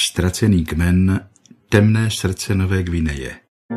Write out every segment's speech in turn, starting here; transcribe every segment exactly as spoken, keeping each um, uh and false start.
Ztracený kmen, temné srdce Nové Gvineje.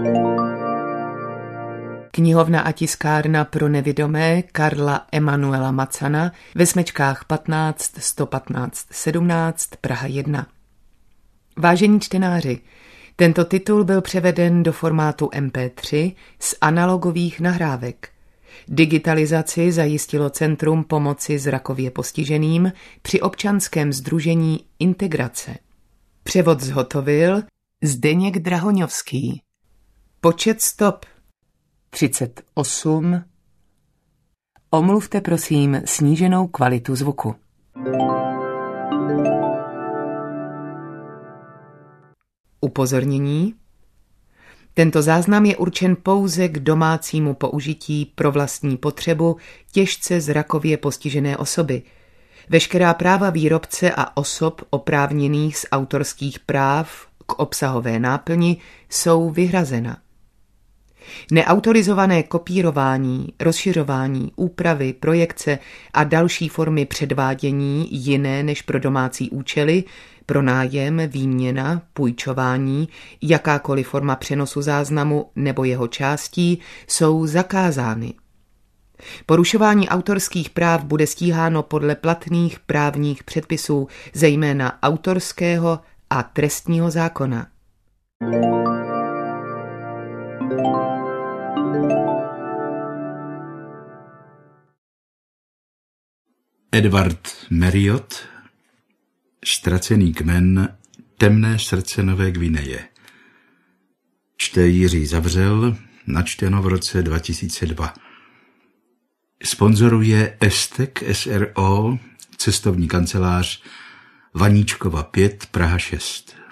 Knihovna a tiskárna pro nevidomé Karla Emanuela Macana ve smečkách patnáct sto patnáct sedmnáct Praha jedna. Vážení čtenáři, tento titul byl převeden do formátu em pé tři z analogových nahrávek. Digitalizaci zajistilo Centrum pomoci zrakově postiženým při občanském sdružení Integrace. Převod zhotovil Zdeněk Drahoňovský. Počet stop třicet osm. Omluvte prosím sníženou kvalitu zvuku. Upozornění. Tento záznam je určen pouze k domácímu použití pro vlastní potřebu těžce zrakově postižené osoby. Veškerá práva výrobce a osob oprávněných z autorských práv k obsahové náplni jsou vyhrazena. Neautorizované kopírování, rozšiřování, úpravy, projekce a další formy předvádění jiné než pro domácí účely, pronájem, výměna, půjčování, jakákoliv forma přenosu záznamu nebo jeho částí jsou zakázány. Porušování autorských práv bude stíháno podle platných právních předpisů, zejména autorského a trestního zákona. Edward Marriott, Ztracený kmen, temné srdce Nové Gvineje. Čte Jiří Zavřel, načteno v roce dva tisíce dva. Sponzoruje Estek es er o, cestovní kancelář Vaníčkova pět, Praha šest.